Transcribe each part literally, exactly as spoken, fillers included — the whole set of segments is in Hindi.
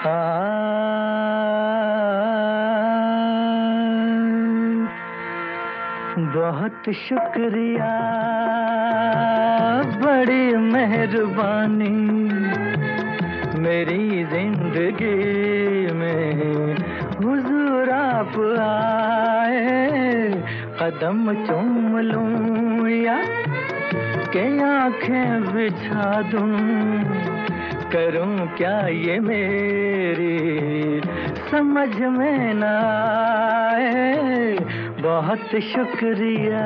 बहुत शुक्रिया, बड़ी मेहरबानी, मेरी जिंदगी में हुजूर आप आए। कदम चूम लूं या के आंखें बिछा दूं, करूं क्या ये मेरी समझ में न आए। बहुत शुक्रिया।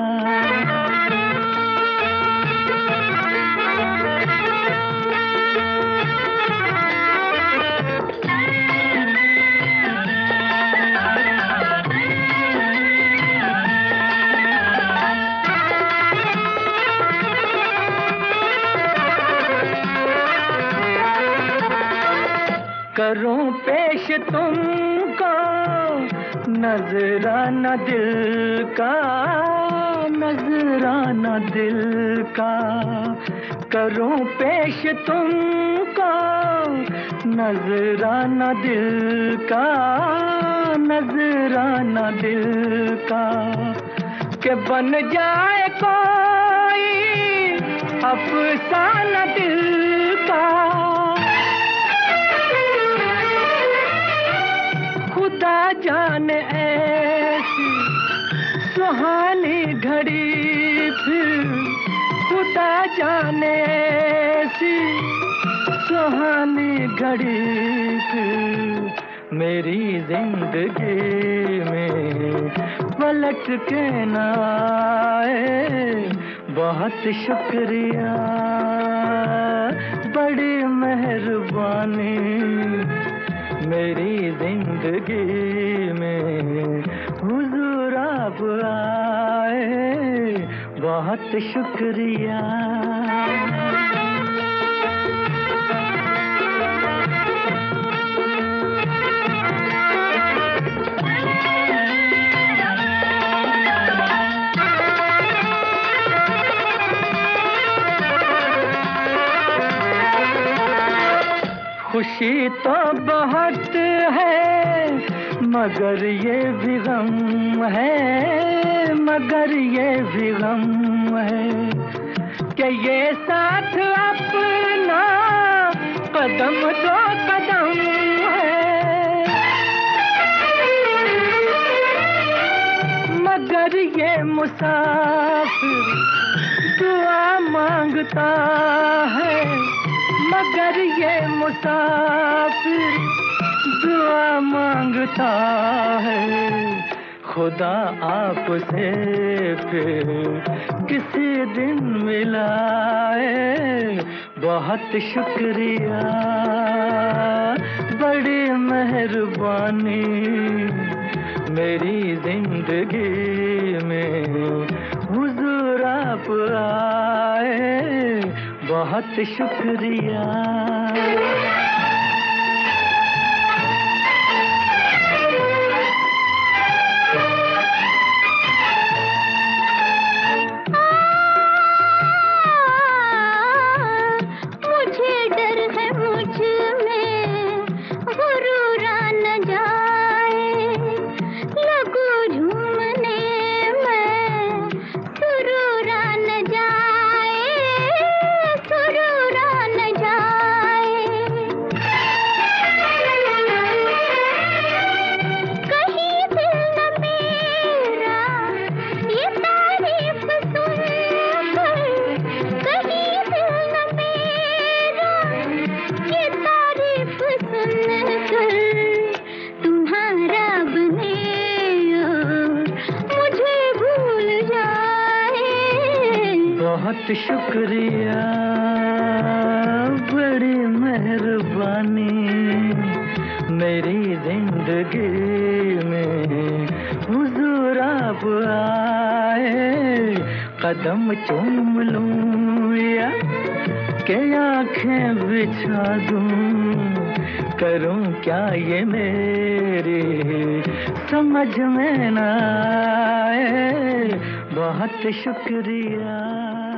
करूं पेश तुमको नजराना दिल का, नजराना दिल का। करूं पेश तुमको नजराना दिल का, नजराना दिल का। के बन जाए कोई अफसाना दिल का। खुदा जाने ऐसी सुहानी घड़ी फिर, खुदा जाने ऐसी सुहानी घड़ी फिर मेरी जिंदगी में पलट के न आए। बहुत शुक्रिया, बड़ी मेहरबानी, मेरी जिंदगी में हुजूर आप आए। बहुत शुक्रिया। खुशी तो बहुत है मगर ये भी गम है, मगर ये भी गम है कि ये साथ अपना कदम दो कदम है। मगर ये मुसाफिर दुआ मांगता है, मगर ये मुसाफिर दुआ मांगता है। खुदा आपसे फिर किसी दिन मिलाए। बहुत शुक्रिया, बड़ी मेहरबानी, मेरी जिंदगी में हुजूर आप आए। बहुत शुक्रिया। बहुत शुक्रिया, बड़ी मेहरबानी, मेरी जिंदगी में हुजूर आप आए। कदम चूम लूं या के आंखें बिछा दूं, करूं क्या ये मेरी समझ में न आए। बहुत शुक्रिया।